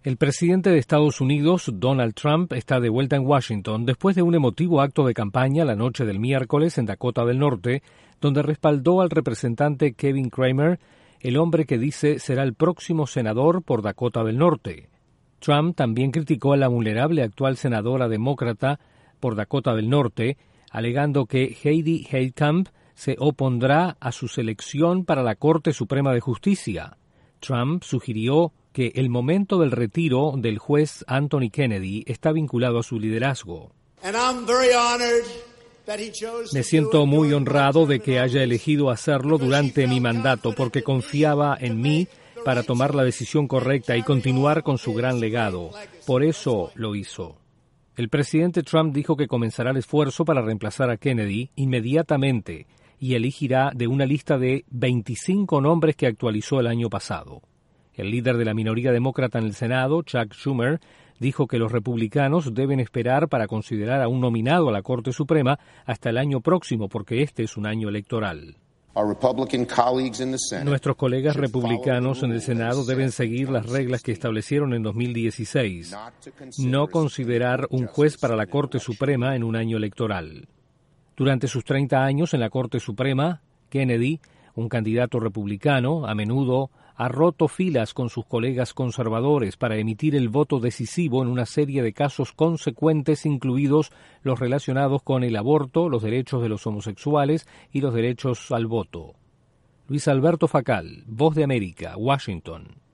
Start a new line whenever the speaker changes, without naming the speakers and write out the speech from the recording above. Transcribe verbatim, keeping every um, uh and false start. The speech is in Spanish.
El presidente de Estados Unidos, Donald Trump, está de vuelta en Washington después de un emotivo acto de campaña la noche del miércoles en Dakota del Norte, donde respaldó al representante Kevin Cramer, el hombre que dice será el próximo senador por Dakota del Norte. Trump también criticó a la vulnerable actual senadora demócrata por Dakota del Norte, alegando que Heidi Heitkamp se opondrá a su selección para la Corte Suprema de Justicia. Trump sugirió que el momento del retiro del juez Anthony Kennedy está vinculado a su liderazgo. Me siento muy honrado de que haya elegido hacerlo durante mi mandato porque confiaba en mí para tomar la decisión correcta y continuar con su gran legado. Por eso lo hizo. El presidente Trump dijo que comenzará el esfuerzo para reemplazar a Kennedy inmediatamente y elegirá de una lista de veinticinco nombres que actualizó el año pasado. El líder de la minoría demócrata en el Senado, Chuck Schumer, dijo que los republicanos deben esperar para considerar a un nominado a la Corte Suprema hasta el año próximo, porque este es un año electoral. Nuestros colegas republicanos en el Senado deben seguir las reglas que establecieron en dos mil dieciséis, no considerar un juez para la Corte Suprema en un año electoral. Durante sus treinta años en la Corte Suprema, Kennedy, un candidato republicano, a menudo ha roto filas con sus colegas conservadores para emitir el voto decisivo en una serie de casos consecuentes, incluidos los relacionados con el aborto, los derechos de los homosexuales y los derechos al voto. Luis Alberto Facal, Voz de América, Washington.